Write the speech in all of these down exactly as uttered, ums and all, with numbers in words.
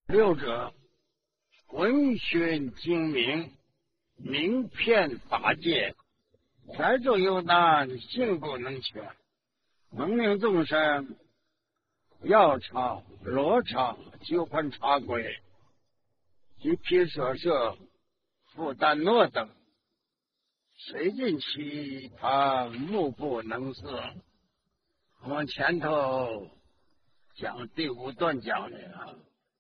六者，闻讯精明，明骗法界，财主有难，性不能全。能令众生，药茶、罗茶、九盆茶柜、及皮舍舍、复旦诺等，谁尽其旁，目不能视。我们前头讲第五段讲的啊，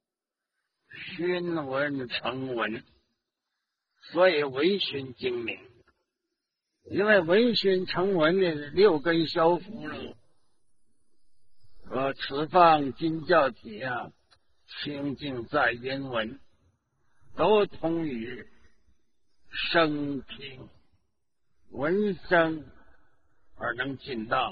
熏闻成文，所以闻熏精明。因为闻熏成文的六根消伏了，呃，此方今教体啊，清净在音闻，都通于声听，闻声而能进道，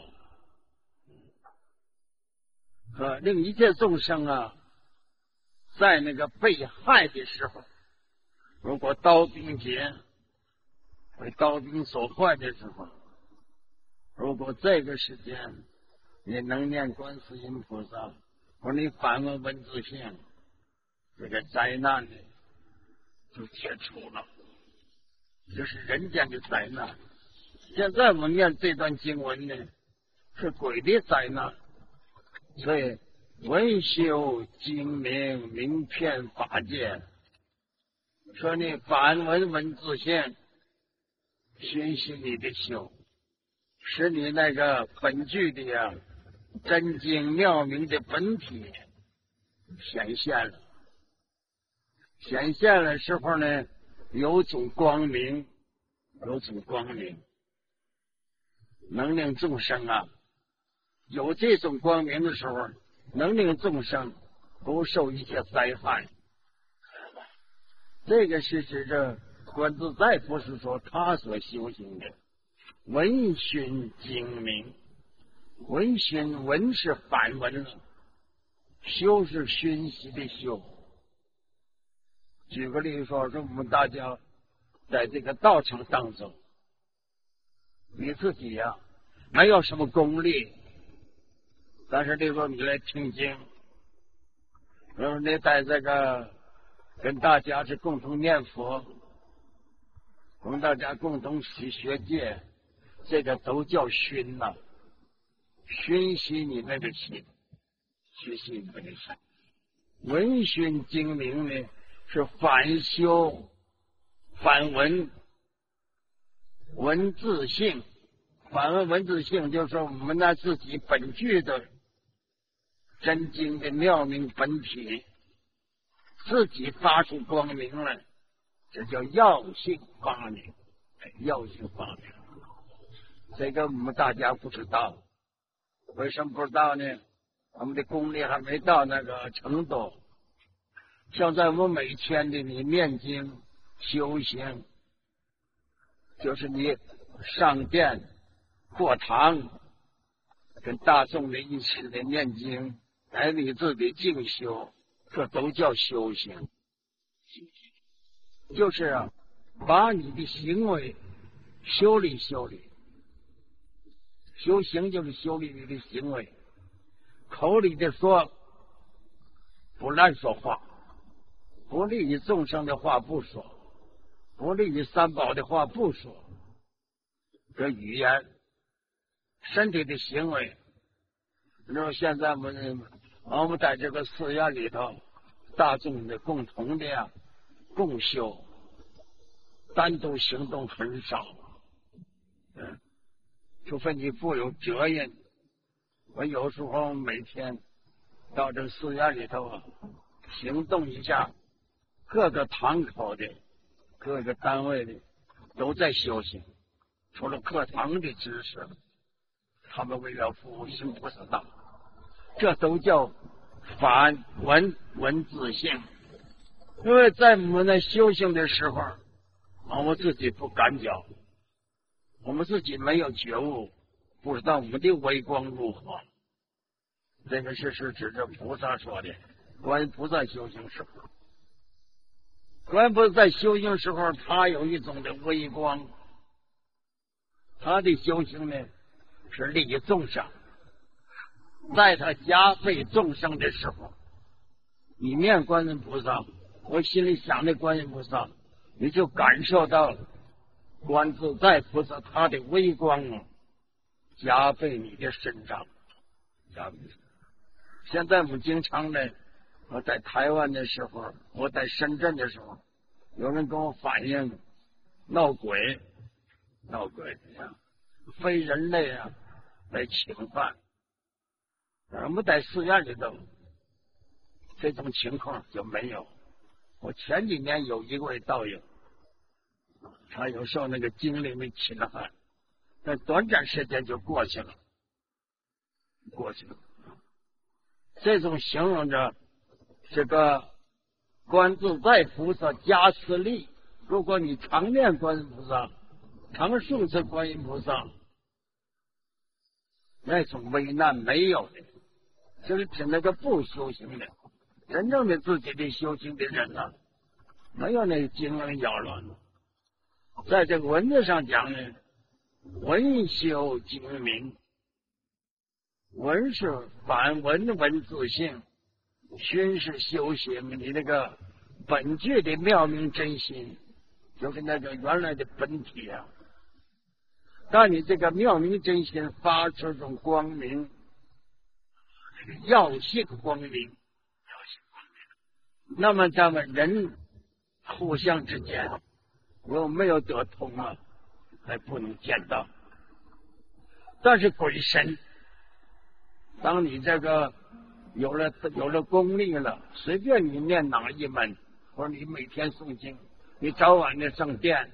呃，令一切众生啊，在那个被害的时候，如果刀兵劫被刀兵所坏的时候，如果这个时间你能念观世音菩萨，或你反问文字性，这个灾难呢就解除了，这是人间的灾难。现在我们念这段经文呢，是鬼的灾难。所以文修精明，明骗法界，说你反闻文字性，熏习你的修，使你那个本具的呀真经妙明的本体显现了。显现了时候呢，有种光明，有种光明，能令众生啊，有这种光明的时候，能令众生不受一切灾害。这个是指着观自在不是说他所修行的闻熏精明，闻熏闻是反闻了，修是熏习的修。举个例子说，说我们大家在这个道场当中，你自己呀、啊、没有什么功力，但是例如你来听经，然后你在这个跟大家是共同念佛，跟大家共同习学戒，这个都叫熏呐、啊，熏习你那个心，熏习你那个心。闻熏精明呢，是反修反闻文字性，反闻文字性就是说我们那自己本具的真经的妙明本体自己发出光明来，这叫药性发明，药性发明。这个我们大家不知道，为什么不知道呢？我们的功力还没到那个程度。像在我们每天的你念经修行，就是你上殿过堂跟大众的一起的念经，来你自己静修，这都叫修行。就是啊，把你的行为修理修理，修行就是修理你的行为，口里的说不乱说话，不利于众生的话不说，不利于三宝的话不说，这语言身体的行为。然后现在我们我们在这个寺院里头，大众的共同的呀共修，单独行动很少，嗯，除非你负有责任。我有时候每天到这寺院里头啊行动一下，各个堂口的各个单位的都在修行，除了课堂的知识，他们为了服务行菩萨道，这都叫反闻文字性。因为在我们在修行的时候，我们自己不感觉，我们自己没有觉悟，不知道我们的微光如何。这个是是指着菩萨说的，观音菩萨修行时候，观音菩萨在修行时候，他有一种的微光，他的修行呢是利益众生，在他加倍众生的时候， 你念观音菩萨，我心里想的观音菩萨，你就感受到观自在菩萨他的微光啊，加倍你的身上，加倍。现在我们经常呢，我在台湾的时候，我在深圳的时候，有人跟我反映闹鬼，闹鬼呀，非人类啊来侵犯。我们在寺院里头，这种情况就没有。我前几年有一位道友，他有时候那个精力没侵犯，但短暂时间就过去了，过去了。这种形容着这个观自在菩萨加持力。如果你常念观音菩萨，常诵持观音菩萨，那种危难没有的，就是指那个不修行的，真正的自己的修行的人呢、啊，没有那个精灵扰乱。在这个文字上讲呢，文修精明，文是反文文字性，熏是修行你那个本具的妙明真心，就是那个原来的本体啊。当你这个妙明真心发出这种光明，这个耀性光明，耀性光明，那么咱们人互相之间有没有得通啊？还不能见到。但是鬼神，当你这个有了有了功力了，随便你念哪一门，或者你每天诵经，你早晚的上殿，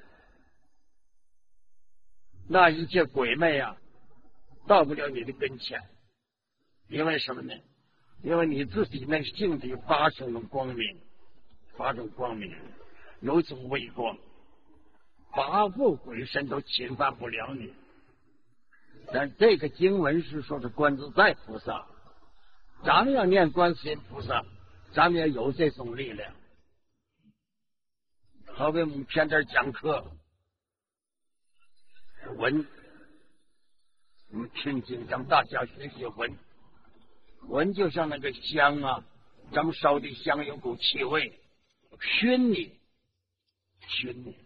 那一切鬼魅啊，到不了你的跟前。因为什么呢？因为你自己那性体发生了光明，发生光明，有一种微光，八部鬼神都侵犯不了你。但这个经文是说是观自在菩萨，咱们要念观世音菩萨，咱们也有这种力量。好比我们偏这讲课，闻，我们听经让大家学习闻，闻就像那个香啊，咱们烧的香有股气味，熏你，熏你。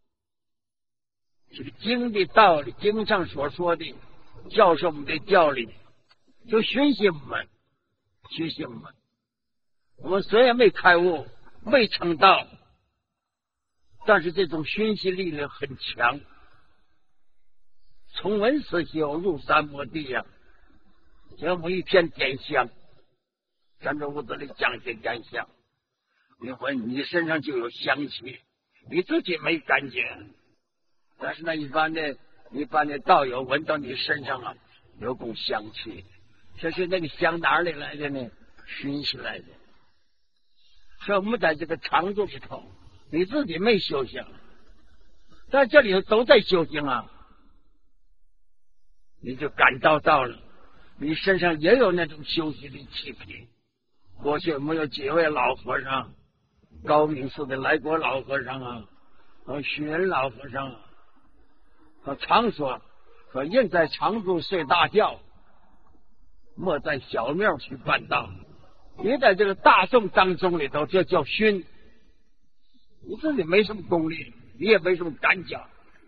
这个经的道理，经上所说的，教授我们的教理，就熏习我们，熏习我们。我们虽然没开悟，没成道，但是这种熏习力量很强。从闻思修入三摩地呀、啊，像我们一天点香，咱这屋子里讲些点香，你闻你身上就有香气，你自己没感觉。但是呢，一般的、一般的道友闻到你身上啊，有股香气，这是那个香哪里来的呢？熏习来的。所以我们在这个常住里头，你自己没修行，在这里头都在修行啊，你就感到到了，你身上也有那种修习的气体。过去我们有几位老和尚，高明寺的来国老和尚啊，和许仁老和尚啊。他常说说人在常住睡大觉，莫在小庙去办道。你在这个大众当中里头，这叫熏。你自己没什么功力，你也没什么感觉，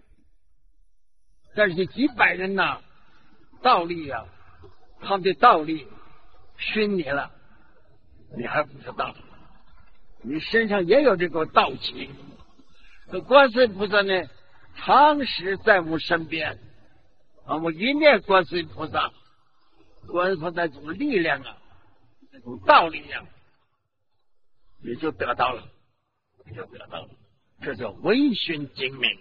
但是几百人呐，道理啊，他们的道理熏你了，你还不知道，你身上也有这个道气。这观世音菩萨呢，常时在我们身边，啊，我一念观世音菩萨，观世音菩萨这种力量啊，这种道力量，你就得到了，你就得到了，这叫微熏精明。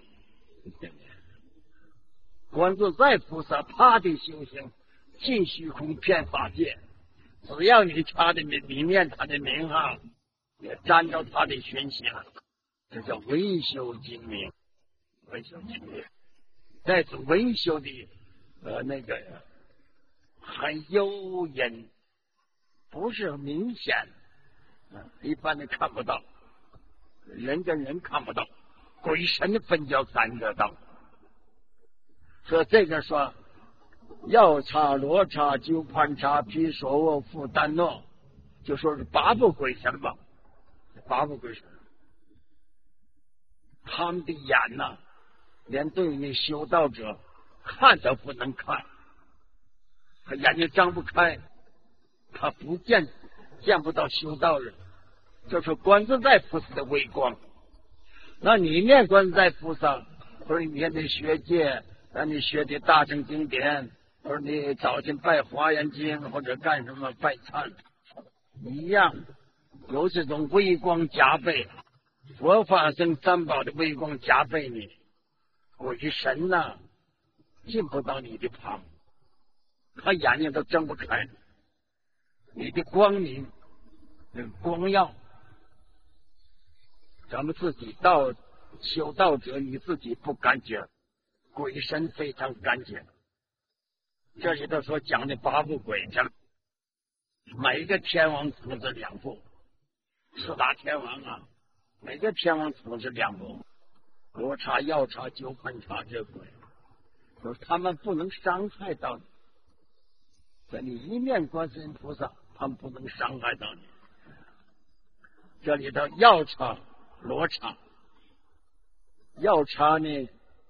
观自在菩萨他的修行，尽虚空遍法界，只要你他的名，你念他的名号，也沾着他的熏习了，这叫微修精明。维修精明，这种维修的呃那个很幽隐，不是很明显，啊，一般的看不到，人跟人看不到，鬼神的分教感得到。说这个说药叉、罗叉、鸠盘叉、毗娑沃、富丹诺， 就说是八不鬼神吧，八不鬼神，他们的眼呐、啊，连对那修道者看都不能看，他眼睛张不开，他不见见不到修道人，就是观自在菩萨的微光。那你念观自在菩萨，或者你念的学戒，让你学的大乘经典，或者你早晨拜华严经，或者干什么拜忏，一样有这种微光加倍，佛法僧三宝的微光加倍你，鬼神呐、啊、进不到你的旁，他眼睛都睁不开，你的光明那光耀，咱们自己道修道者你自己不感觉，鬼神非常感觉。这里头所讲的八部鬼神，每一个天王统治两部，四大天王啊，每个天王统治两部，罗刹、药刹、九盘刹这鬼，就是他们不能伤害到你，在你一念观世音菩萨，他们不能伤害到你。这里头药刹、罗刹，药刹呢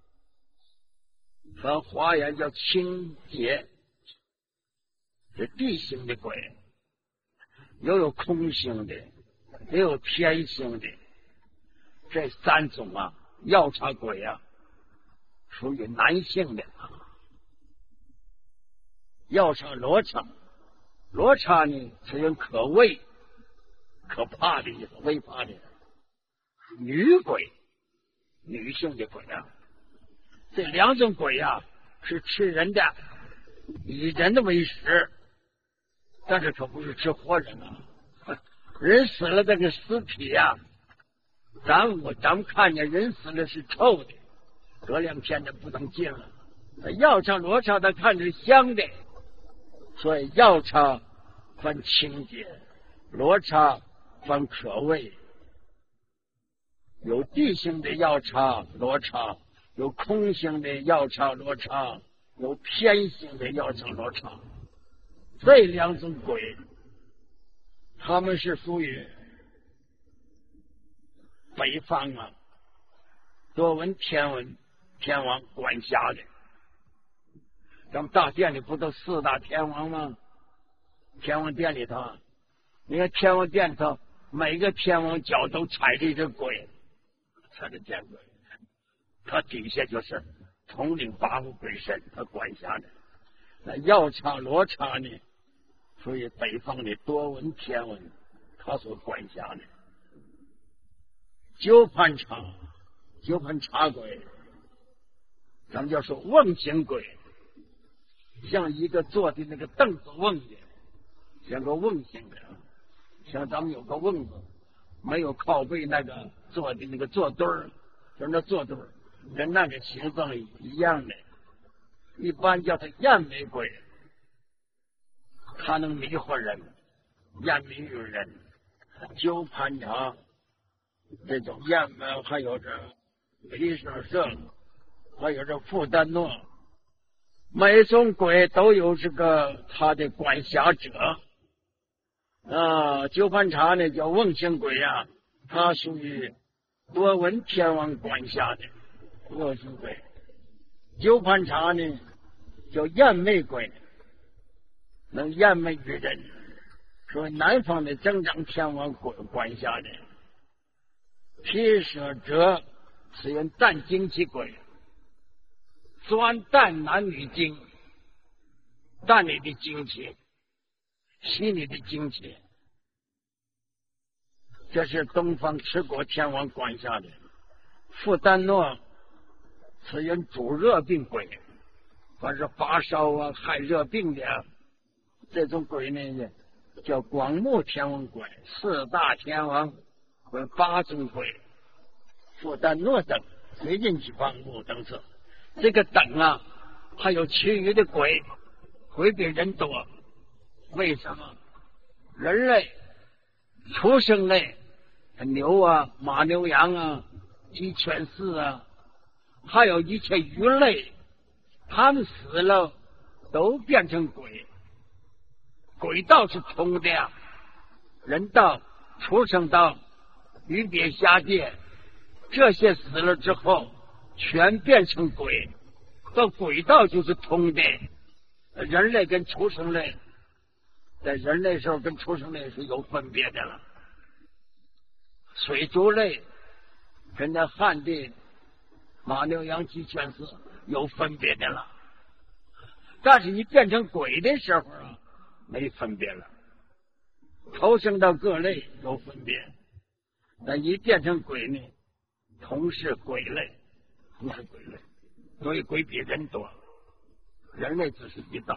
和华严叫清洁，是地性的鬼，又有空性的，也有天性的，这三种啊，药刹鬼啊，属于男性的。药刹、罗刹，罗刹呢是用可畏、可怕的意思，畏怕的女鬼，女性的鬼啊。这两种鬼啊是吃人的，以人的为食，但是可不是吃活人啊。人死了这个尸体啊，咱我咱们看见人死了是臭的，隔两天就不能进了。药刹、罗刹他看着香的，所以药刹分清洁，罗刹分可畏。有地性的药刹、罗刹，有空性的药刹、罗刹，有偏性的药刹、罗刹。这两种鬼，他们是属于北方啊，多闻天文天王管辖的。咱们大殿里不都四大天王吗？天王殿里头，你看天王殿里头，每个天王脚都踩着一只鬼，踩着见鬼。他底下就是统领八部鬼神，他管辖的。那药刹、罗刹呢，属于北方的多闻天文，他所管辖的。九盘刹，九盘刹鬼，咱们叫说瓮形鬼，像一个坐的那个凳子瓮的，像个瓮形的，像咱们有个瓮子，没有靠背那个坐的那个坐墩儿，就是那坐墩儿。跟那个形状一样的，一般叫它艳美鬼，它能迷惑人，艳迷于人。九盘刹这种艳美，还有这毗舍舍，还有这富丹诺，每种鬼都有这个他的管辖者啊。九盘刹呢叫瓮形鬼啊，它属于多闻天王管辖的瓮形鬼。九盘刹呢叫艳美鬼，能艳美于人，说南方的增长天王管管辖的。毗舍者是用占精气鬼，专占男女精，占你的精气，吸你的精气。这是东方持国天王管辖的。富丹诺是用主热病鬼，凡是发烧啊害热病的这种鬼呢，叫广目天王鬼。四大天王为八种鬼，富丹诺等随进去广目等次。这个等啊，还有其余的鬼会比人多。为什么？人类、畜生类，牛啊、马、牛、羊啊、鸡、犬、饲啊，还有一切鱼类，他们死了都变成鬼。鬼道是通的呀， 人道、畜生道、鱼鳖虾界，这些死了之后全变成鬼，到鬼道就是通的。人类跟畜生类，在人类时候跟畜生类是有分别的了，水族类跟那旱地马牛羊鸡犬饲有分别的了，但是你变成鬼的时候啊，没分别了。投生到各类有分别，那一变成鬼呢，同是鬼类，同是鬼类，所以鬼比人多，人类只是一道。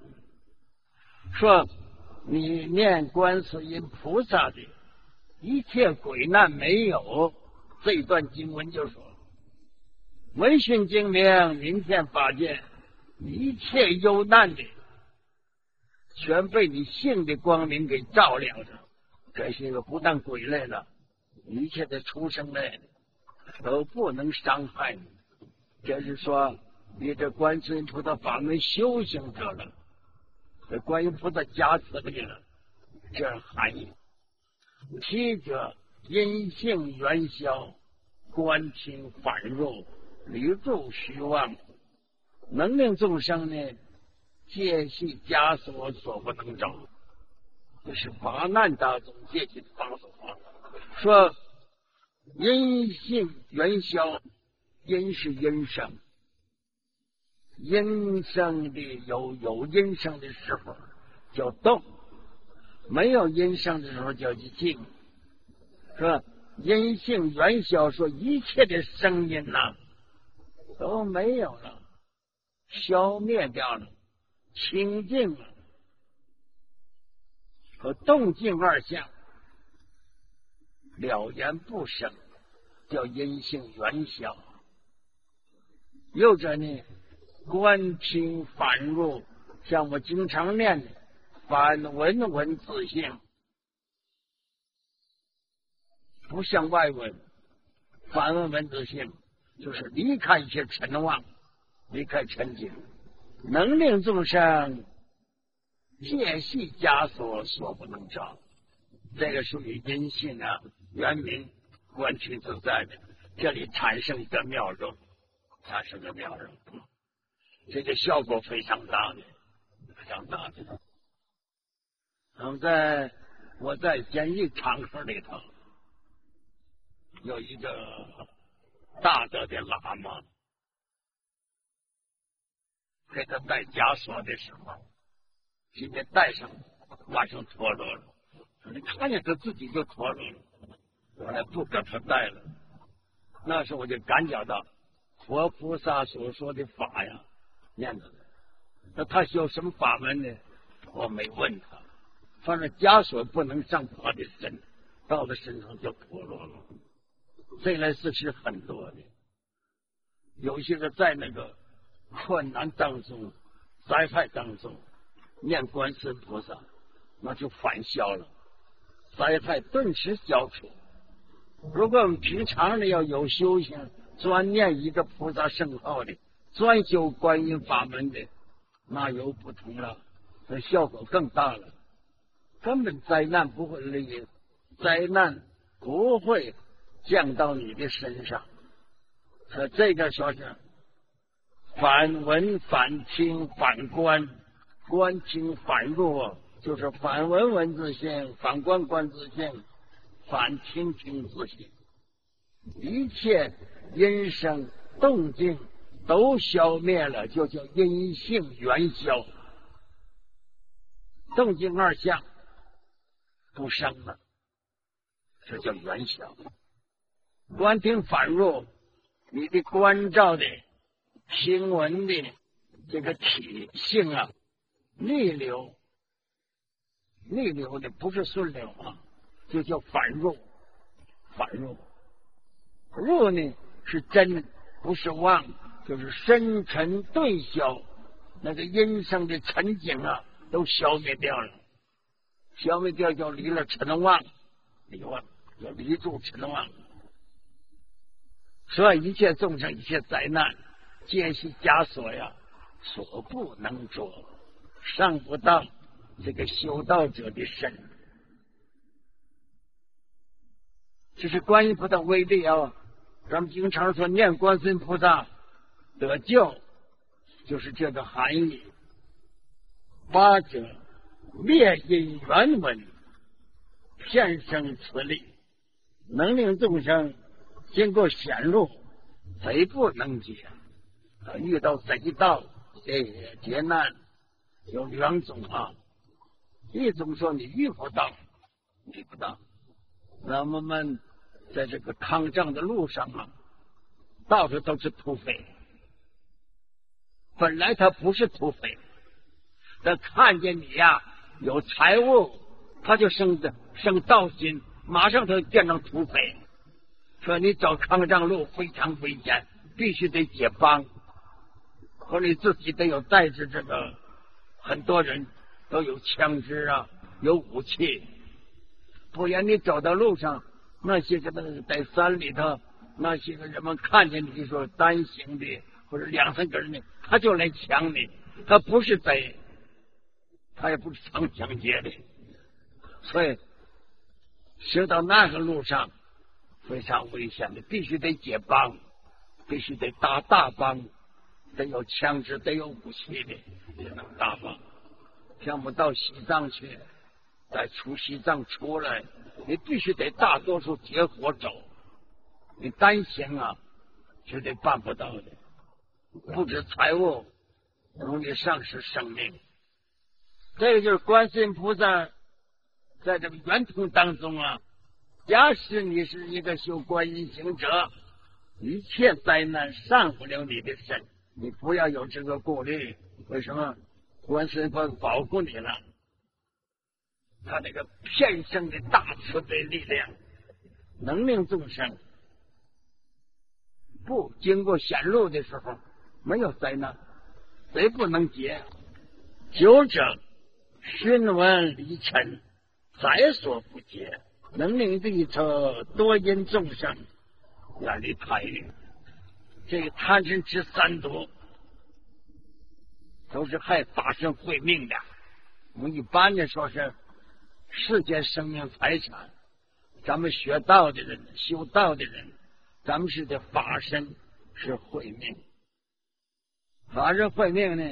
说你念观世音菩萨的一切鬼难没有，这一段经文就说闻讯精明，明天法界，一切忧难的全被你性的光明给照亮着。这些个不但鬼类了，一切的畜生类都不能伤害你。这是说你这观世音菩萨法门修行者了，这观音菩萨加持你了，这是含义。七者因性元消，观听反入，离住虚妄，能令众生呢戒系枷锁，所不能招。这是八难当中戒系的方法。说因性元消，因是因生，因生的有有因生的时候叫动，没有因生的时候叫静。说因性元消，说一切的声音呐、啊、都没有了，消灭掉了，清净了。和动静二相了然不生，叫因性元消。又者呢，观听反入，像我经常念的反闻闻自性，不像外闻，反闻闻自性就是离开一些尘妄，离开尘境，能令众生戒系枷锁，所不能招。这个属于因性啊，原名观听自在的，这里产生一个妙用，产生个妙用，这个效果非常大的，非常大的。那么在我在监狱场合里头，有一个大德的喇嘛，给他戴枷锁的时候，今天戴上马上脱落了，你看见他自己就脱落了，后来不给他戴了。那时候我就感觉到佛菩萨所说的法呀，念着的。那他修什么法门呢？我没问他，反正枷锁不能上他的身，到他身上就脱落了。这类事是很多的，有些个在那个困难当中、灾害当中念观世音菩萨，那就反消了，灾害顿时消除。如果我们平常的要有修行，专念一个菩萨圣号的，专修观音法门的，那有不同了，那效果更大了。根本灾难不会来，灾难不会降到你的身上。说这个说是反闻反听反观，观听反入，就是反闻闻自性，反观观自性，反听听自性，一切因声动静都消灭了，就叫因性元消。动静二相不生了，这叫元消。观听反入，你的观照的听闻的这个体性啊，逆流，逆流的不是顺流啊，就叫反入。反入，入呢是真，不是妄，就是深沉顿消，那个阴生的尘景啊都消灭掉了，消灭掉就离了尘妄，离妄就离住尘妄。所以一切众生一切灾难皆系枷锁呀，所不能着，上不到这个修道者的身。 这是观音菩萨威力啊！咱们经常说念观世音菩萨得救，就是这个含义。八者灭因原文，现生此力，能令众生经过显露，贼不能解。遇到贼道这劫难有两种啊，一种说你遇不到，遇不到。那我们在这个抗战的路上啊，到处都是土匪，本来他不是土匪，他看见你呀、啊、有财物，他就生的生盗心，马上他就变成土匪。说你走抗战路非常危险，必须得解帮，和你自己得有带着这个，很多人都有枪支啊，有武器，不然你走到路上，那些个在山里头，那些个人们看见你说单行的或者两三个人的，他就来抢你，他不是贼，他也不是藏抢劫的，所以行到那个路上非常危险的，必须得解帮，必须得打大帮，得有枪支，得有武器的也能打帮。像我们到西藏去，再出西藏出来，你必须得大多数结伙走，你单行啊绝对办不到的，不止财物，容易丧失生命。这个就是观世音菩萨在这个圆通当中啊，假使你是一个修观音行者，一切灾难上不了你的身，你不要有这个顾虑。为什么？观世音菩萨保护你了，他这个片生的大慈悲力量，能令众生不经过显露的时候没有灾难，谁不能解？九者熏闻离尘，在所不解，能令地车多因众生远离贪欲。这个贪嗔痴三毒都是害法身慧命的。我们一般的说是世间生命财产，咱们学道的人修道的人，咱们是的法身是慧命。法身慧命呢，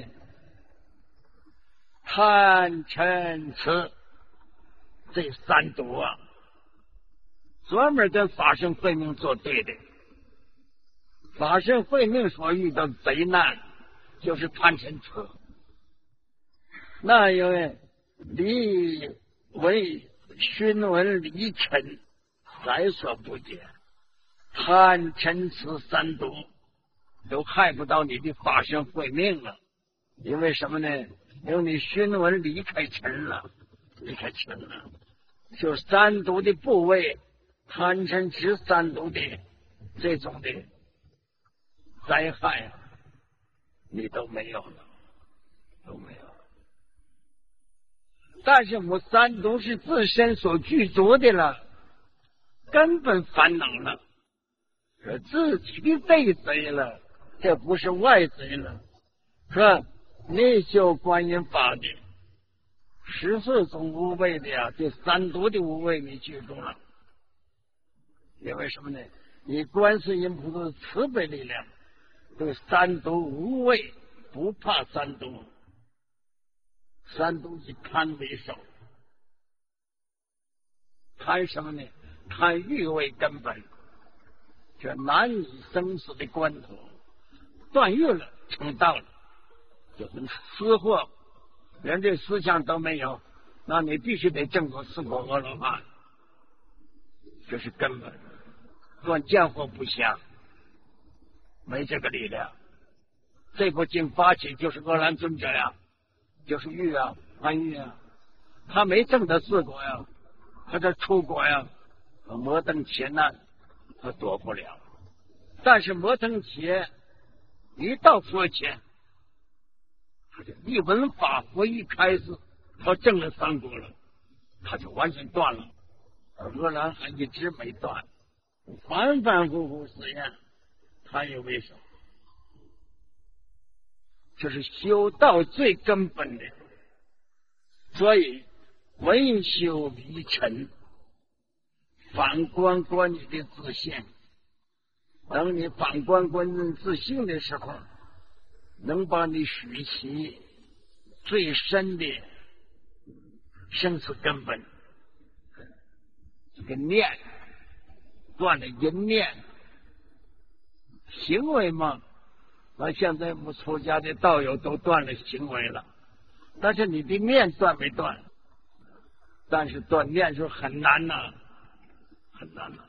贪嗔痴这三毒啊，专门跟法身慧命作对的。法身慧命所遇到贼难就是贪嗔痴，那因为离为熏闻离尘，在所不解。贪嗔痴三毒都害不到你的法身慧命了。因为什么呢？因为你熏闻离开尘了，离开尘了，就三毒的部位，贪嗔痴三毒的这种的灾害啊，你都没有了，都没有了。但是我们三毒是自身所具足的了，根本烦恼了，是自己的内贼了，这不是外贼了。说内修观音法的十四种无畏的呀、啊，这三毒的无畏你记住了。因为什么呢？你观世音菩萨的慈悲力量，对三毒无畏，不怕三毒。三毒以贪为首，贪什么呢？贪欲为根本，这难以生死的关头，断欲了，成道了，就跟私货，连这思想都没有，那你必须得证过四果阿罗汉，这是根本。断见惑不相，没这个力量。这部经发起就是阿难尊者呀，就是欲啊，贪欲啊，他没证得四果呀，他这出国呀，摩登伽难他躲不了。但是摩登伽一到佛前，他就一闻法佛一开示，他证了三果了，他就完全断了。而阿难还一直没断，反反复复实验，他也为首。这是修道最根本的，所以文修离尘， 反观观你的自信。等你反观观你自信的时候，能把你许起最深的生死根本，这个念断了淫念。行为嘛，那现在我们出家的道友都断了行为了，但是你的念断没断？但是断念是很难呐、啊，很难呐、啊。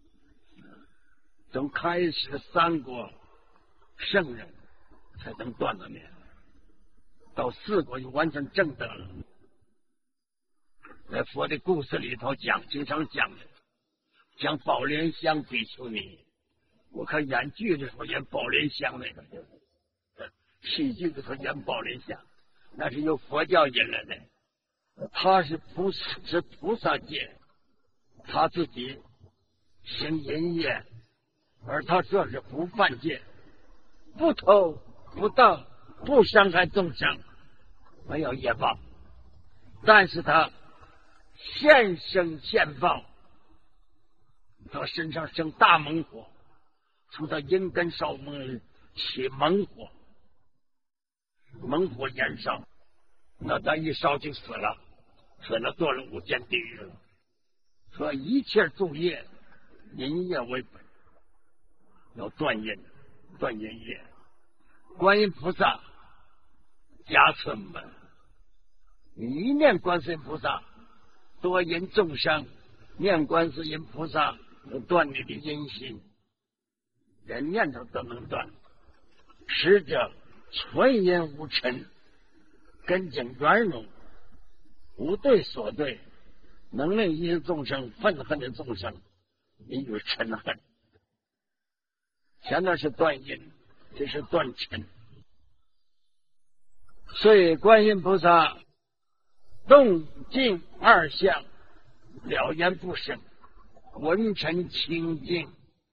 等开始三国圣人才能断的念，到四国就完全正得了。在佛的故事里头讲，经常讲的，讲宝莲香比丘尼。我看演剧的时候演宝莲香那个，戏剧的时候演宝莲香，那是由佛教引来的。他是菩萨，是菩萨界，他自己行淫业，而他这是不犯戒，不偷不盗，不伤害众生，没有业报，但是他现生现报，他身上生大猛火，从他阴根烧猛起猛火，猛火燃烧，那他一烧就死了，死了堕了五间地狱了。所以一切诸业，淫业为本，要断淫，断淫业。观音菩萨加持门，你一念观世音菩萨，多引众生，念观世音菩萨，就断你的阴心，连念头都能断。使者纯阴无尘，根茎圆融，无对所对，能令一切众生愤恨的众生离于嗔恨。前面是断阴，这是断嗔。所以观音菩萨动静二相，了言不生，文尘清净，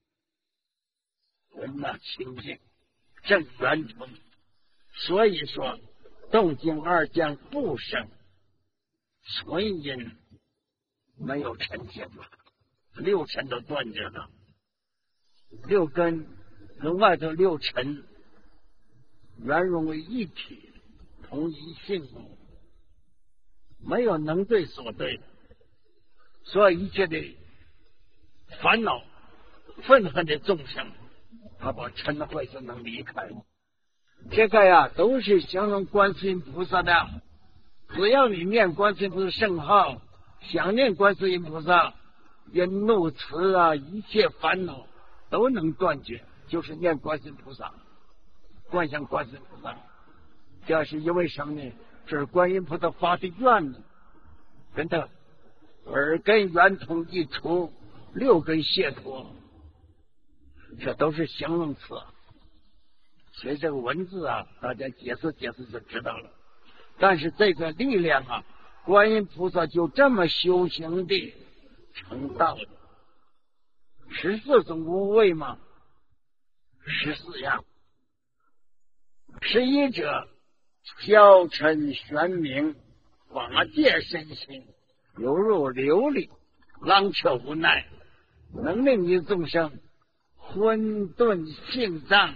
文那清净正圆通。所以说动静二相不生，纯阴没有尘性，六尘都断绝了，六根跟外头六尘圆融为一体，同一性物，没有能对所对，所以一切的烦恼愤恨的众生，他把嗔恚就能离开。这个呀都是形容观世音菩萨的，只要你念观世音菩萨圣号，想念观世音菩萨，因怒慈啊，一切烦恼都能断绝，就是念观世音菩萨，观想观世音菩萨。这是因为什么呢？这是观音菩萨发的愿呢，跟他耳根圆通一出，六根解脱，这都是形容词。所以这个文字啊，大家解释解释就知道了。但是这个力量啊，观音菩萨就这么修行的成道的。十四种无畏嘛，十四样。十一者，消尘玄明，法界身心，犹如琉璃，浪彻无奈，能令你众生混沌性障，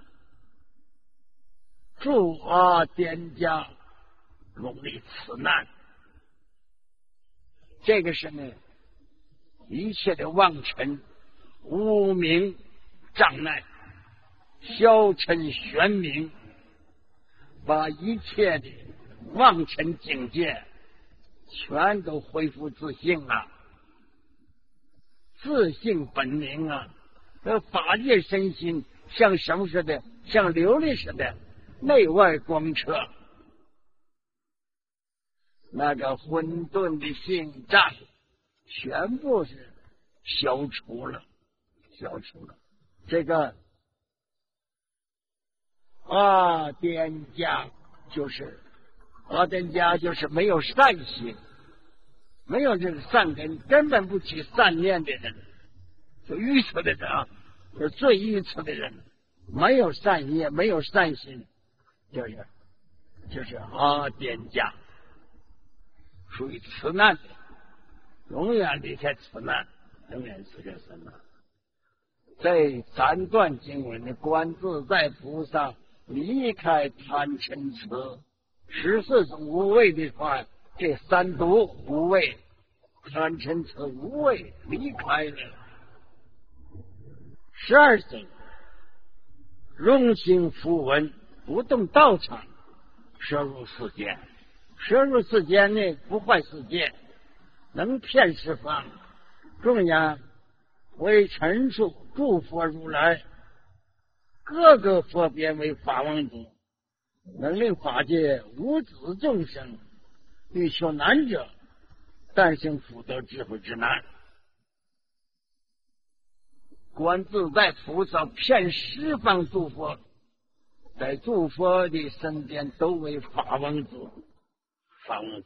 助阿颠家，容离此难。这个是呢，一切的妄尘、无明障碍，消尘玄明，把一切的妄尘境界全都恢复自性啊，自性本明啊。这法界身心像什么似的？像琉璃似的，内外光彻，那个混沌的性障全部是消除了，消除了。这个阿颠家就是阿颠家，就是没有善心，没有这个善根，根本不起善念的人，就愚蠢的人啊，就是最愚蠢的人，没有善业，没有善心，就是就是阿颠家，属于此难的，永远离开此难。 仍然是个什么？在三段经文的观自在菩萨离开贪嗔痴十四种无畏的话，这三毒无畏，贪嗔痴无畏，离开了。十二生荣行符文，不动道场，摄入世间。摄入世间呢，不坏世界，能骗十方。供养为陈述诸佛如来，各个佛别为法王子，能令法界无子众生，欲求难者，但行福德智慧之难。观自在菩萨骗十方诸佛，在诸佛的身边都为法王子，法王子，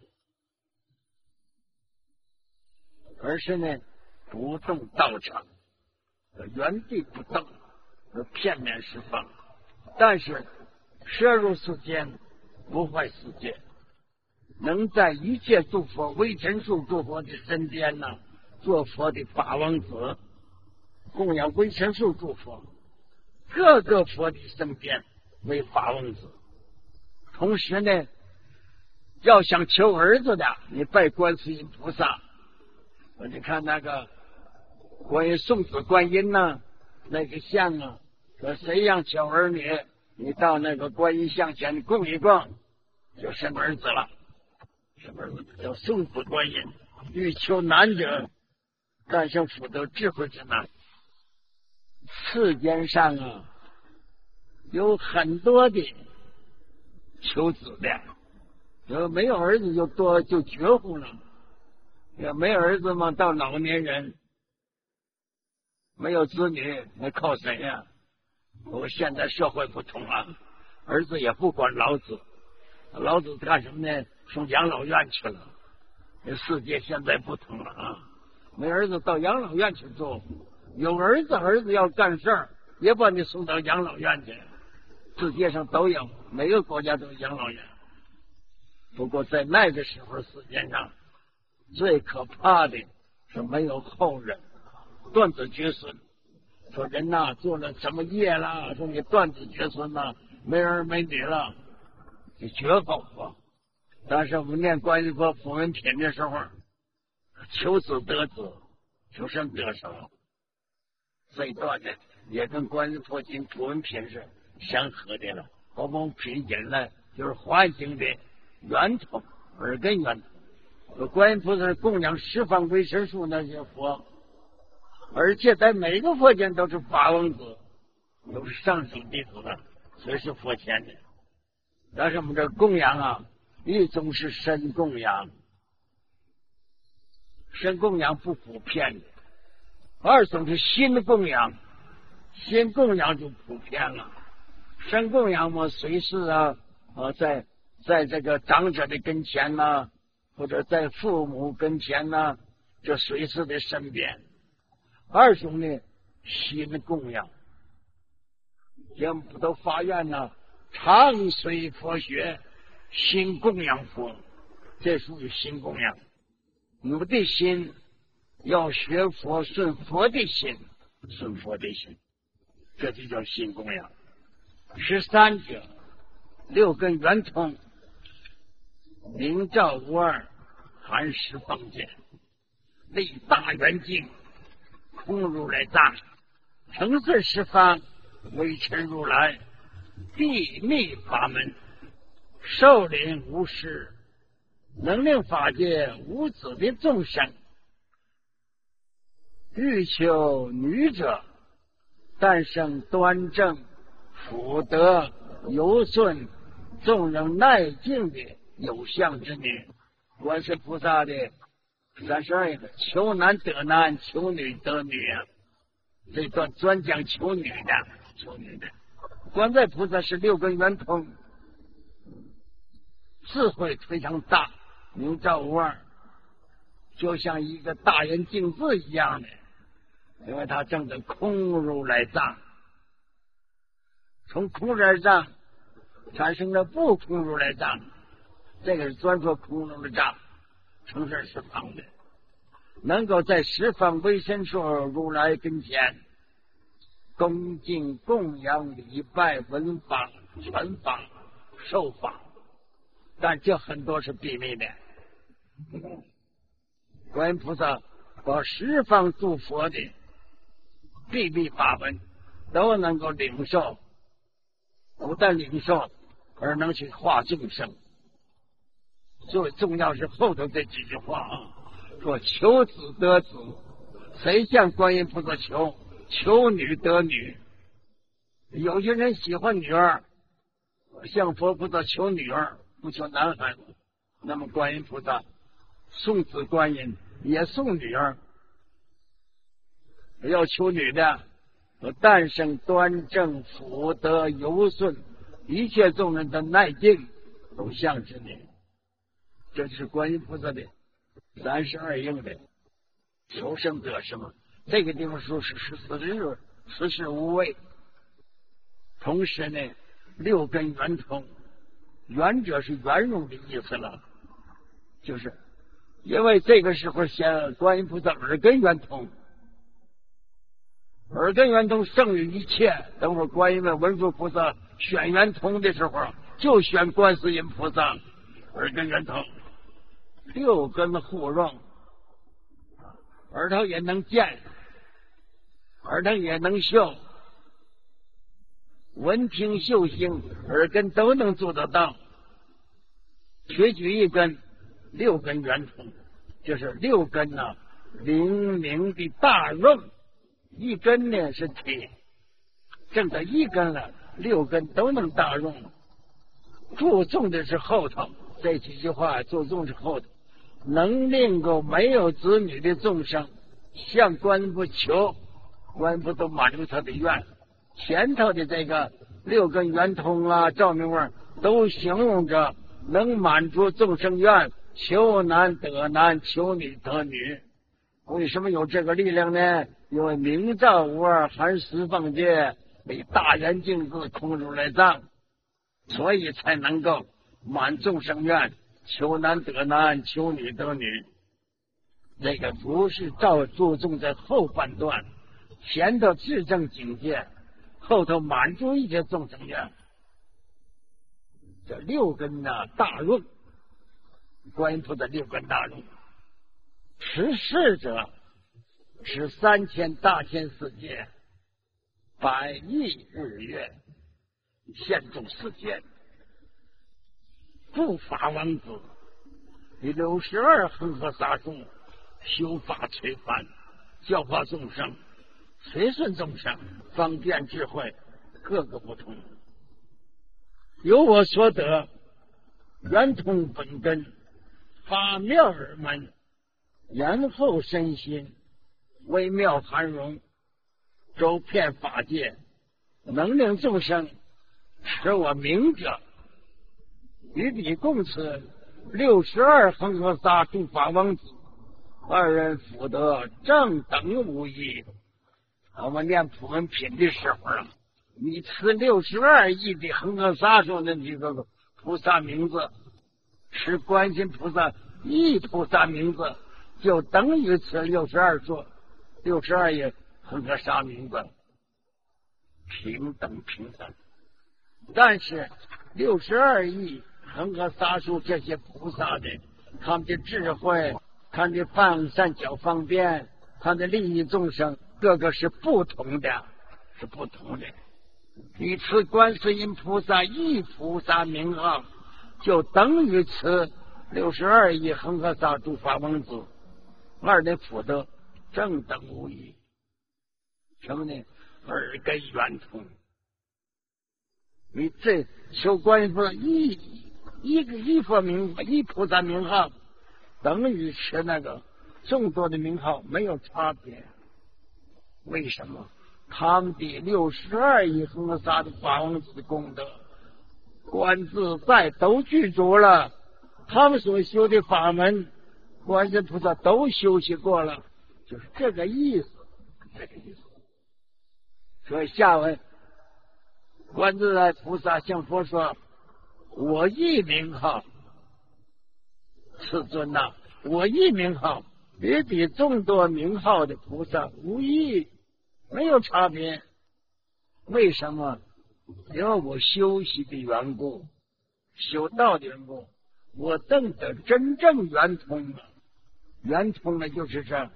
而是呢不动道场，原地不动，片面十方，但是摄入世间，不坏世界，能在一切诸佛为陈数诸佛的身边呢，做佛的法王子，供养为陈数诸佛，各个佛的身边为法王子。同时呢，要想求儿子的，你拜观世音菩萨。我就看那个关于送子观音呐、啊，那个像啊，说谁想求儿女，你到那个观音像前供一供，就生儿子了。什么儿子叫送子观音？欲求难者，但行福德智慧之难。世间上啊，有很多的求子的，有没有儿子就多就绝户了。也没儿子嘛，到老年人没有子女，那靠谁呀、啊？我现在社会不同了，儿子也不管老子，老子干什么呢？送养老院去了。这世界现在不同了啊，没儿子到养老院去住，有儿子儿子要干事儿，也把你送到养老院去。世界上都有，每个国家都有养老院。不过在那个时候，世界上最可怕的是没有后人，断子绝孙。说人呐、啊、做了什么业啦，说你断子绝孙呐、啊，没儿没女了，就绝后啊。但是我们念观音佛普文品的时候，求子得子，求生得生，这一段呢也跟观音佛经普文品是相合的了。我们品引呢就是华经的源头，耳根源头。观音菩萨供养十方为神树那些佛，而且在每个佛前都是法王子，都是上首弟子的，所以是佛前的。但是我们这供养啊，一种是身供养，身供养不普遍的；二种是心供养，心供养就普遍了。身供养嘛，随时啊啊，在在这个长者的跟前呢、啊。或者在父母跟前呢，就随时的身边。二种呢，心供养，我们不都发愿呢？常随佛学，心供养佛，这属于心供养。我的心要学佛，顺佛的心，顺佛的心，这就叫心供养。十三者，六根圆通。明照无二，含十方界，立大圆镜，空如来藏，成色十方，微尘如来，地密法门，寿龄无失，能令法界无子的众生，欲求女者，但生端正，福德柔顺，众人耐敬的有相之女。观世菩萨的三十二个求男得男，求女得女啊，这段专讲求女的，求女的。观世菩萨是六根圆通，智慧非常大，明照无二，就像一个大圆镜子一样的，因为他证得空如来藏，从空而藏产生了不空如来藏。这个是专说空中的障，成事十方的。 能够在十方为神说如来跟前恭敬供养礼拜闻法传法受法，但这很多是秘密的。观音菩萨把十方诸佛的秘密法门都能够领受，不但领受，而能去化众生。最重要是后头这几句话啊，说求子得子，谁向观音菩萨求？求女得女。有些人喜欢女儿，向佛菩萨求女儿，不求男孩子。那么观音菩萨送子观音也送女儿，要求女的诞生端正福德柔顺，一切众人的耐境都向着你。这就是观音菩萨的三十二应的求生者是吗？这个地方说是十四日十事无畏，同时呢六根圆通，圆者是圆融的意思了，就是因为这个时候显观音菩萨耳根圆通，耳根圆通胜于一切。等会儿观音的文殊菩萨选圆通的时候，就选观世音菩萨耳根圆通，六根互融，耳朵也能见，耳朵也能嗅，闻听嗅行耳根都能做得到。缺举一根，六根圆通，就是六根呢、啊、灵明的大润，一根呢是铁，正在一根了，六根都能大润。注重的是后头这几句话，注重是后头，能令够没有子女的众生向观音菩萨求，观音菩萨满足他的愿。前头的这个六根圆通啊、照明味都形容着能满足众生愿，求男得男，求女得女。为什么有这个力量呢？因为明照无二，含十方界，为大圆镜子，空如来藏，所以才能够满众生愿，求男得男，求女得女。这个不是照注重在后半段，前头至正境界，后头满足一切众生愿。这六根呢、啊、大润，观音菩萨六根大润。持事者是三千大千世界，百亿日月，现众世间。诸法王子以六十二恒河沙数修法垂梵，教化众生，随顺众生，方便智慧，各个不同。由我所得，圆通本根，法妙耳门，然后身心，微妙含容，周遍法界，能令众生使我明者。与彼共此六十二恒河沙诸法王子，二人福德正等无异。我们念普门品的时候啊，你持六十二亿的恒河沙数的这个菩萨名字，持观世音菩萨一菩萨名字，就等于持六十二座六十二亿恒河沙名字，平等平等。但是六十二亿恒河沙数这些菩萨的，他们的智慧，他们的方善巧方便，他们的利益众生，各个是不同的，是不同的。你持观世音菩萨一菩萨名号，就等于持六十二亿恒河沙诸法王子，二的福德正等无异。什么呢？耳根圆通。你这求观音菩萨一一个一佛名一菩萨名号，等于持那个众多的名号没有差别。为什么？他们的六十二亿恒河沙的法王子的功德，观自在都具足了，他们所修的法门，观世菩萨都修习过了，就是这个意思，这个意思。所以下文观自在菩萨向佛说：“我一名号，世尊呐、啊，我一名号也比众多名号的菩萨无异，没有差别。为什么？因为我修习的缘故，修道的缘故，我证得真正圆通了。圆通了就是这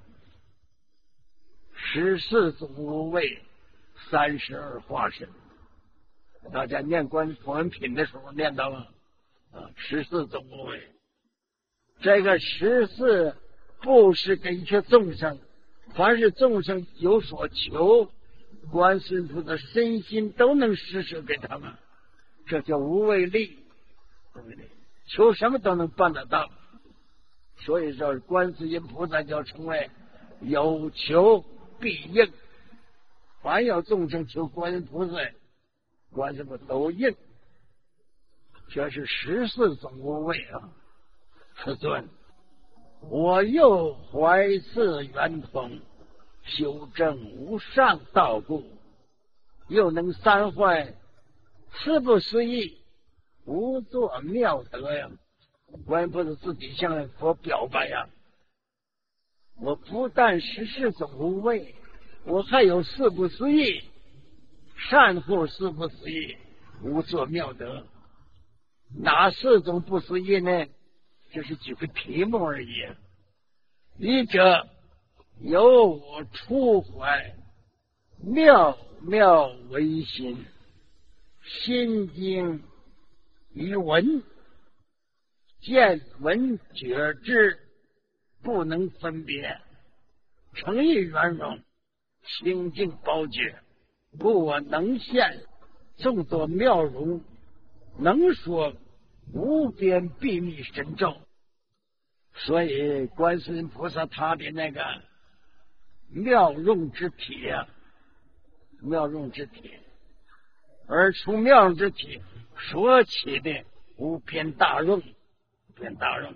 十四种无畏，三十二化身。大家念观普门品的时候念到了啊，十四种无畏。这个十四不是给一切众生，凡是众生有所求，观世音菩萨身心都能施舍给他们，这叫无畏力，对不对？求什么都能办得到。所以说观世音菩萨就称为有求必应，凡有众生求观音菩萨，观世音菩萨都应。这是十四种无畏啊！世尊，我又怀次圆通，修正无上道故，又能三坏四不思议，无作妙德呀！观音菩萨自己向佛表白呀，我不但十四种无畏，我还有四不思议，善护四不思议，无作妙德。哪四种不思议呢？这是举个题目而已。一者有我出怀妙妙唯心，心经于文，见闻觉知不能分别，诚意圆融，清净宝觉，故我能现众多妙容，能说无边秘密神咒。所以观世音菩萨他的那个妙用之体啊，妙用之体，而从妙用之体说起的无边大用，无边大用。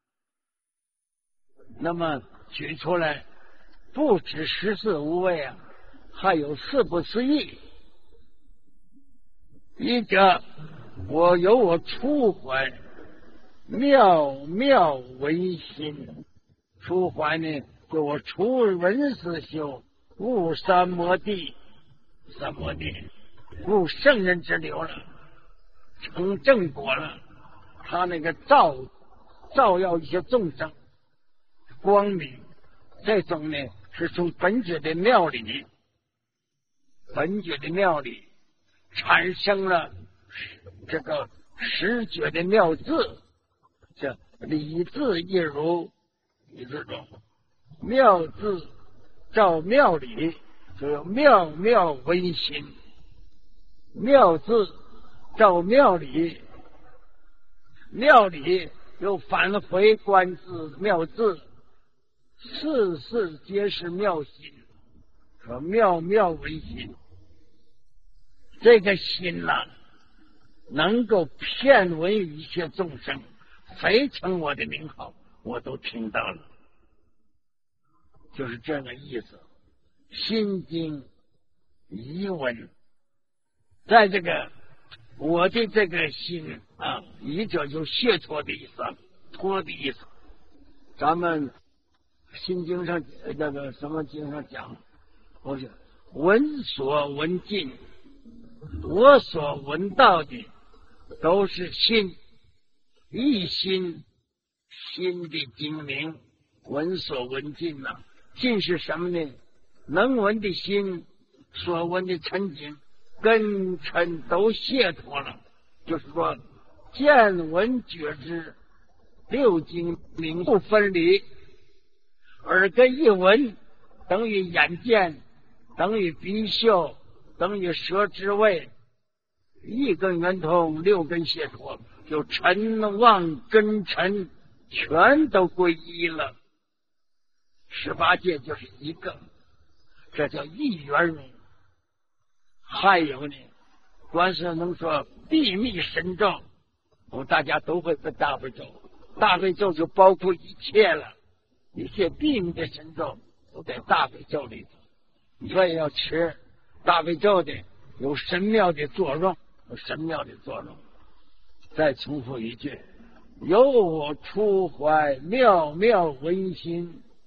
那么举出来不止十四无畏啊，还有四不思议。一者我有我出怀妙妙唯心，出怀呢就我出文思修，悟三摩地，三摩地悟圣人之流了，成正果了。他那个照照耀一些众生光明，这种呢是从本觉的妙理，本觉的妙理产生了这个实觉的妙智，这理智亦如，理智中妙智照妙理，就有妙妙唯心，妙智照妙理，妙理又返回观自妙智，事事皆是妙心，说妙妙唯心。这个心呐、啊，能够骗闻于一切众生，非称我的名号，我都听到了，就是这个意思。心经遗文，在这个我的这个心啊，遗者就解脱的意思，脱的意思。咱们心经上那个什么经上讲，我是闻所闻尽，我所闻到的都是心，一心心的精明，闻所闻尽呐、啊。尽是什么呢？能闻的心，所闻的尘经，根尘都解脱了。就是说，见闻觉知六经明不分离，耳根一闻等于眼见，等于鼻嗅，等于舌知味，一根圆通，六根解脱，就尘妄根尘全都归一了。十八界就是一个，这叫一圆融。还有呢，观世能说秘密神咒，我大家都会背大悲咒，大悲咒就包括一切了，一切秘密的神咒都在大悲咒里头。所以要持大悲咒的有神妙的作用，有神妙的作用。再重复一句，有我出怀妙妙唯心，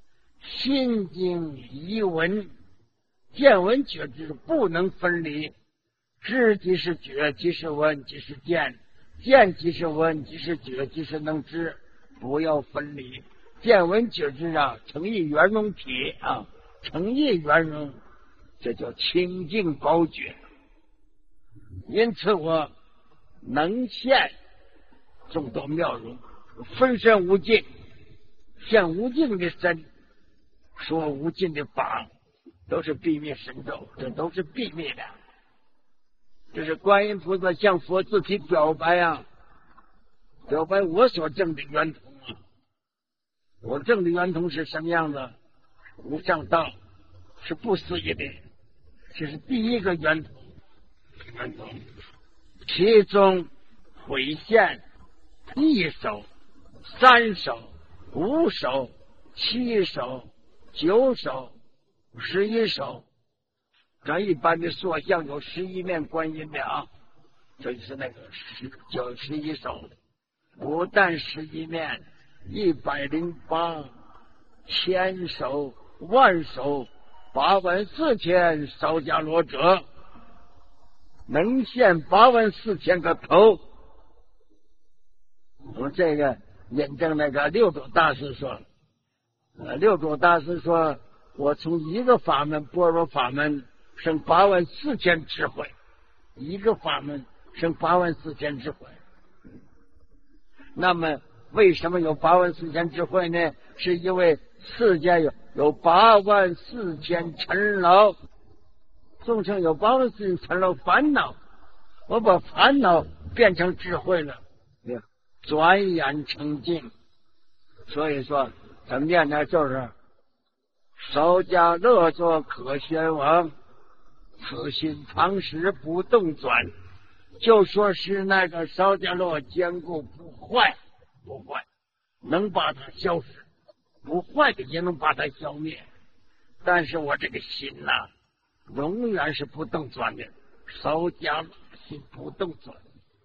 心经一文，见闻觉知不能分离，知即是觉，即是闻，即是见，见即是闻，即是觉，即是能知，不要分离。见闻觉知啊，成一圆融体啊，成一圆融，这叫清净宝觉。因此我能现众多妙容，分身无尽，现无尽的身，说无尽的法，都是秘密神咒，这都是秘密的。这是观音菩萨向佛自体表白啊，表白我所证的圆通啊。我证的圆通是什么样子？无上道，是不思议的，这是第一个圆通。圆通，其中回现一首、三首、五首、七首、九首、十一首。咱一般的塑像有十一面观音的啊，这就是那个十九十一首，不但十一面，一百零八，千手、万手、八万四千烧迦罗者，能现八万四千个头。我们这个印证那个六祖大师说，呃，六祖大师说，我从一个法门般若法门生八万四千智慧，一个法门生八万四千智慧。那么为什么有八万四千智慧呢？是因为世间有有八万四千尘劳，众生有八万四千尘劳烦恼，我把烦恼变成智慧了，转眼成净。所以说咱们念的就是烧迦乐作可宣王，此心常时不动转，就说是那个烧迦乐坚固不坏，不坏，能把它消失，不坏的也能把它消灭。但是我这个心呐、啊，永远是不动转的，烧迦心不动转，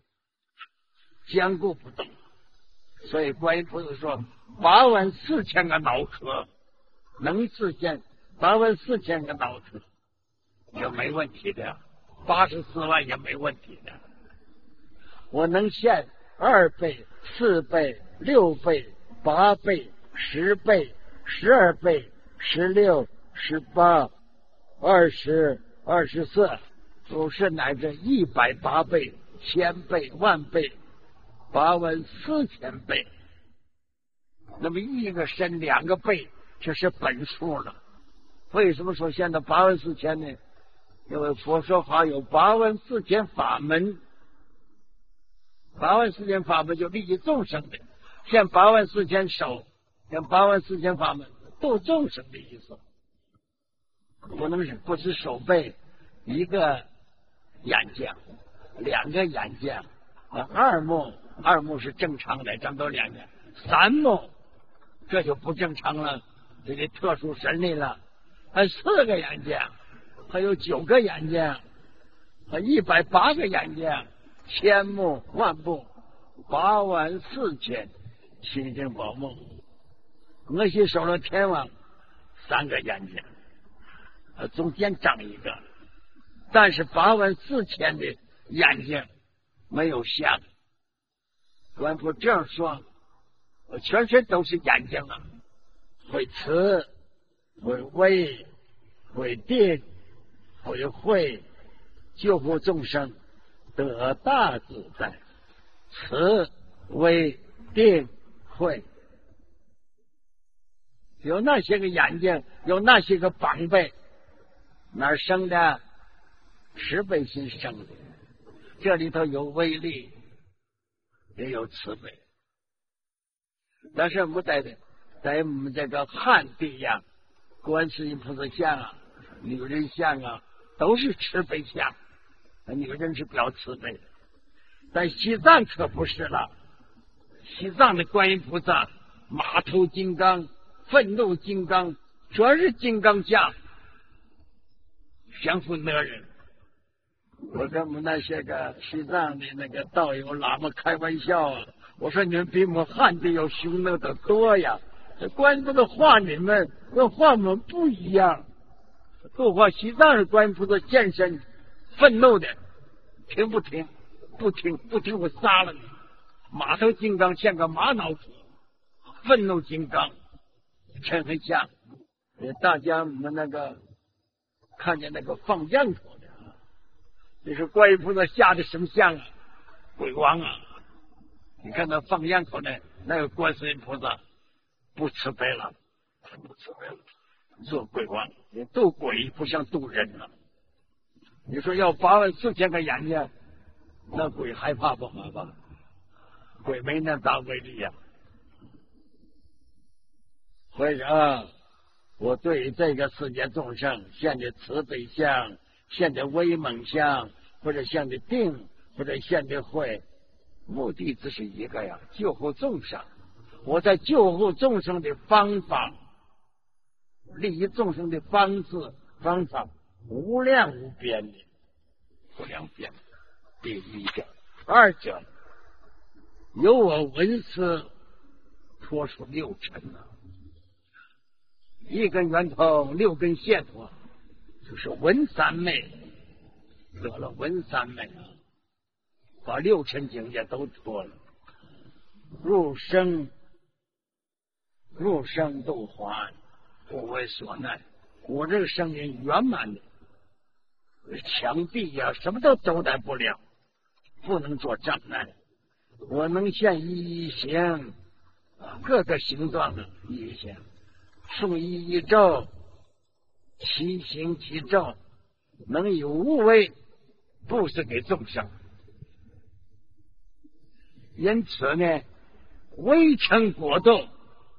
坚固不动。所以观音菩萨说，八万四千个脑壳能实现，八万四千个脑壳也没问题的，八十四万也没问题的。我能现二倍、四倍、六倍、八倍、十倍、十二倍、十六、十八、二十、二十四、五十乃至一百八倍、千倍、万倍、八万四千倍。那么一个身两个倍，这是本数了。为什么说现在八万四千呢？因为佛说法有八万四千法门，八万四千法门就利益众生的，现八万四千手，现八万四千法门度众生的意思。不能是不是手背一个眼睛，两个眼睛，二目，二目是正常的，咱都两个，三目这就不正常了，这得特殊神力了。还四个眼睛，还有九个眼睛，还一百八个眼睛，千目万目，八万四千心经宝梦。我去收了天王三个眼睛，中间长一个，但是八万四千的眼睛没有像。观音这样说，我全身都是眼睛了，会慈，会威，会定，会慧，救护众生，得大自在。慈、威、定、慧，有那些个眼睛，有那些个宝贝，哪儿生的？慈悲心生的。这里头有威力，也有慈悲。但是我们在在我们这个汉地呀，观世音菩萨像啊，女人像啊，都是慈悲像，女人是比较慈悲的。但西藏可不是了，西藏的观音菩萨马头金刚、愤怒金刚，全是金刚像，降服那人。我跟我们那些个西藏的那个道友喇嘛开玩笑啊，我说你们比我们汉地有凶恶的多呀，这观音菩萨画你们跟画面不一样。度化西藏的观音菩萨现身，愤怒的，听不听？不听，不听我杀了你！马头金刚像个玛瑙土，愤怒金刚，真很像。大家我们那个看见那个放焰口的，你说观音菩萨吓的什么像啊？鬼王啊！你看那放焰口的那个观世音菩萨不慈悲了，不慈悲了，做鬼王，你渡鬼不像渡人了。你说要八万四千个眼睛，那鬼害怕不害怕？鬼没那大威力呀、啊。所以啊，我对这个世界众生现的慈悲相，现的威猛相，或者现的定，或者现的慧，目的只是一个呀，救护众生。我在救护众生的方法，利益众生的方式方法无量无边的，无量边。第一者，二者，由我闻思脱出六尘啊，一根圆通，六根解脱，就是文三昧，得了文三昧啊，把六尘境界都脱了，入生入生度还，不为所奈。我这个声音圆满的，墙壁呀、啊、什么都阻挡不了，不能做障碍。我能现一形，各个形状的一形，数一一咒，其形其咒，能有无为，布施给众生。因此呢，微尘果动，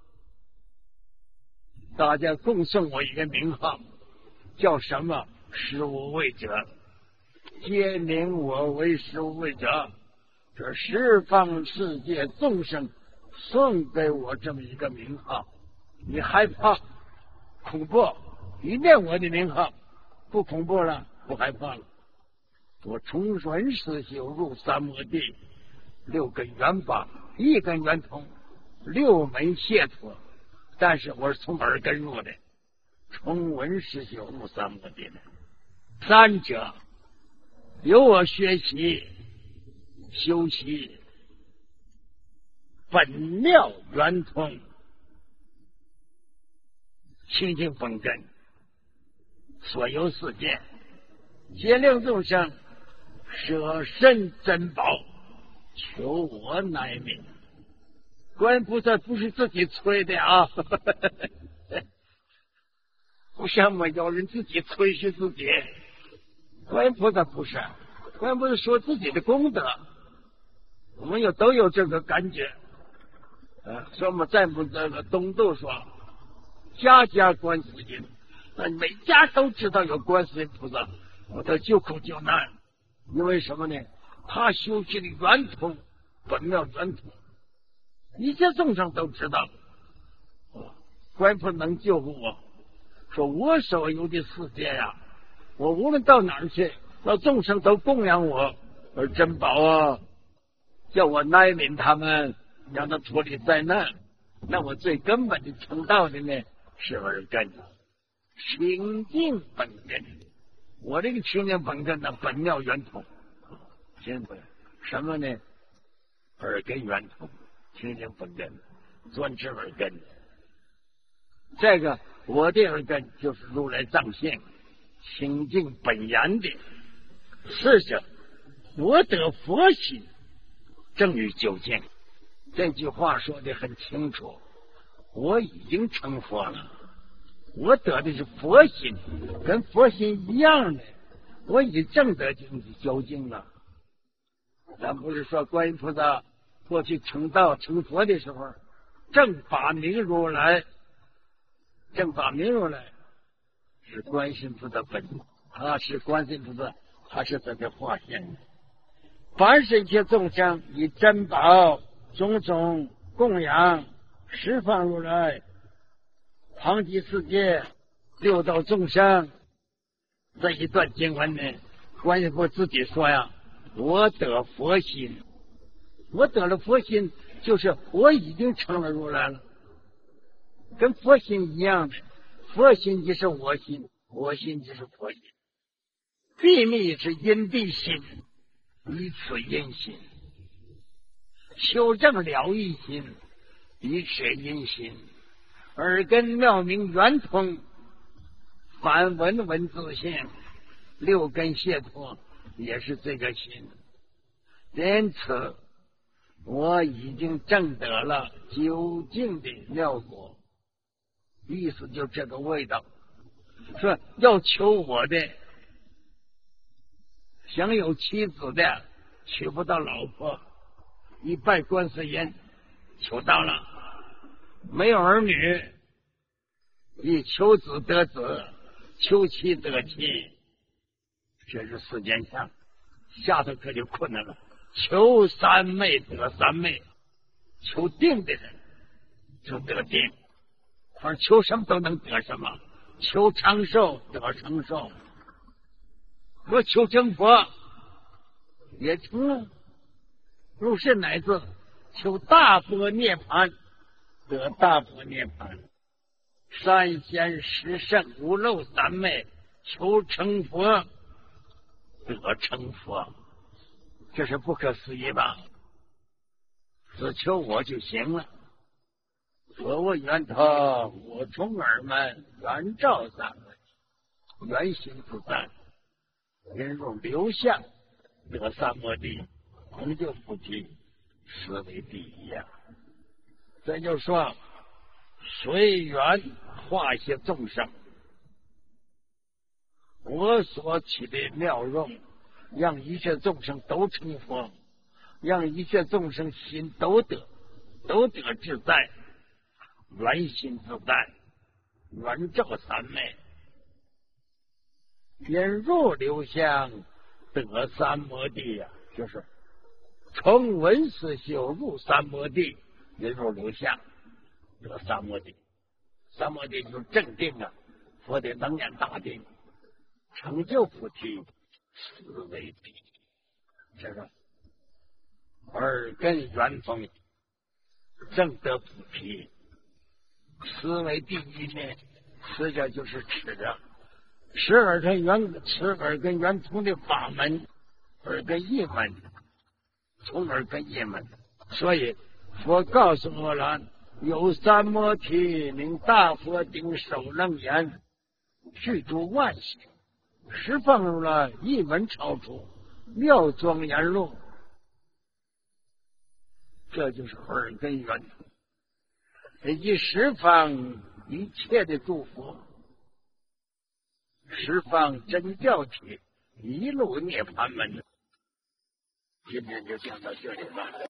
大家共送我一个名号，叫什么？十无畏者，皆名我为十无畏者。这十方世界众生送给我这么一个名号，你害怕恐怖，一念我的名号，不恐怖了，不害怕了。我从文思修入三摩地，六根圆八，一根圆通，六门解脱。但是我是从耳根入的，从文思修入三摩地的。三者由我学习修习本妙圆通，清净本根，所有世界皆令众生舍身珍宝，求我乃命。观音菩萨不是自己吹的啊，不像我有人自己吹嘘自己。观音菩萨不是，观音菩萨说自己的功德，我们有都有这个感觉。呃，所以我们在我们这个东渡说，家家观世音，那每家都知道有观世音菩萨，我都救苦救难。因为什么呢？他修习的圆通，本妙圆通，一切众生都知道。观音菩萨能救护我，说我所有的世界呀、啊，我无论到哪儿去，那众生都供养我，而珍宝啊，叫我耐悯他们，让他脱离灾难。那我最根本的成道的呢，是耳根，清净本根。我这个清净本根呢，本妙圆通，清净什么呢？耳根圆通，清净本根，专治耳根。这个我的耳根就是如来藏性，清净本然的。是者，我得佛心，正于究竟。这句话说的很清楚，我已经成佛了，我得的是佛心，跟佛心一样的，我已正得经究竟了。咱不是说观音菩萨过去成道成佛的时候，正法明如来，正法明如来是观世音菩萨本，他是观世音菩萨，他是他的化现。凡是一切众生以珍宝种种供养十方如来，旁极世界六道众生。这一段经文呢，观音菩萨自己说呀，我得佛心，我得了佛心，就是我已经成了如来了，跟佛心一样的。 佛心即是我心，我心即是佛心。秘密是因地心，以此因心。修正了义心，以此因心。耳根妙明圆通，梵文文自性，六根解脱，也是这个心。因此我已经证得了究竟的妙果，意思就这个味道。说要求我的，想有妻子的娶不到老婆，一拜观世音求到了；没有儿女，以求子得子，求妻得妻，这是世间相。下头可就困难了。求三昧得三昧，求定的人就得定，而求什么都能得什么，求长寿得长寿，我求成佛也成了。入世乃至求大佛涅槃得大佛涅槃，三贤十圣五漏三昧求成佛得成佛，这是不可思议吧？只求我就行了。佛我圆通，我从耳门圆照三昧，圆行自在，人入流相得三摩地，成就菩提，实为第一呀。这就说随缘化些众生，我所起的妙用，让一切众生都成佛，让一切众生心都得都得自在，圆心自在，圆照三昧，因入流相得三摩地呀、啊，就是从闻思修入三摩地，因入流相得三摩地。三摩地就是正定啊，佛的能量大定，成就菩提，实为第一。这个耳根圆通，正得菩提，实为第一呢。实际就是持着持耳根圆持耳根圆通的法门，耳根一门，从耳根一门。所以佛告诉我了，有三摩提，令大佛顶首楞严，具足万行，十方入了一门超出，妙庄严路。这就是耳根圆通，以及十方一切的祝福，十方真教体，一路涅槃门。今天就讲到这里吧。